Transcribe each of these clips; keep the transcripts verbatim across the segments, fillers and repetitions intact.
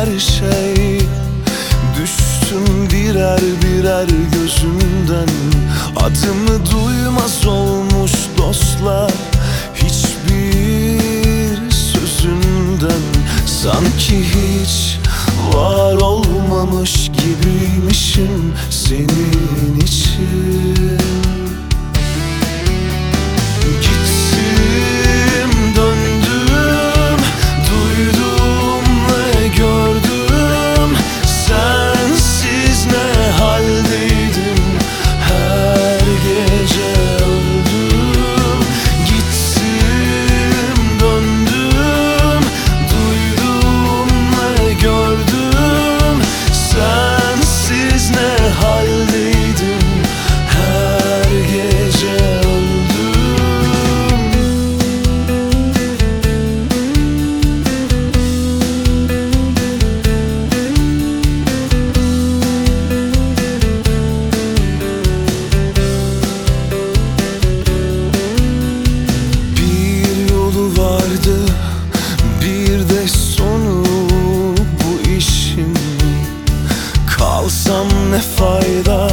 her şey. Düştüm birer birer gözümden, adımı duymaz olmuş dostlar hiçbir sözünden. Sanki hiç var olmamış gibiymişim senin için. Gittim döndüm, duydum ve gördüm, sensiz ne haldeydim, her gece öldüm. Gittim döndüm, duydum ve gördüm, sensiz ne haldeydim, her gece öldüm. Bir yolu vardı, bir de sonu bu işin. Kalsam ne fayda,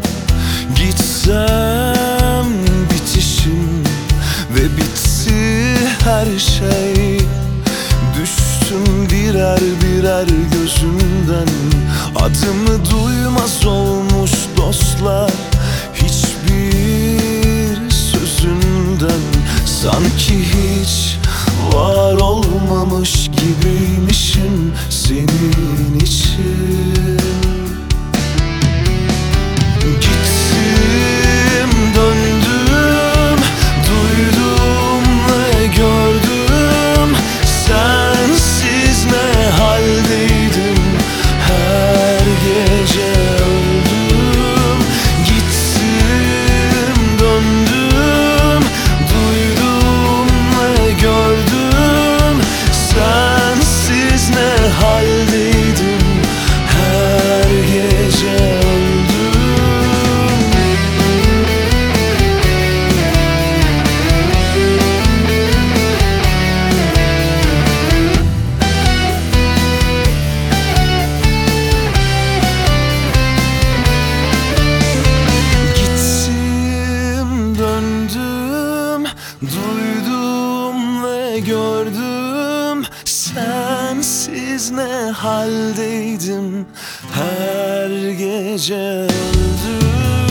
gitsem bitişim ve bitti her şey. Düştüm birer birer gözümden, adımı duymaz olmuş dostlar hiçbir sözünden. Sanki hiç var olmamış gibiymişim senin için. Gittim döndüm, duydum ve gördüm, sensiz ne haldeydim, her gece öldüm. Gittim döndüm, duydum ve gördüm, sensiz ne haldeydim, her gece öldüm. Gittim döndüm, duydum ve gördüm, sensiz ne haldeydim, her gece öldüm.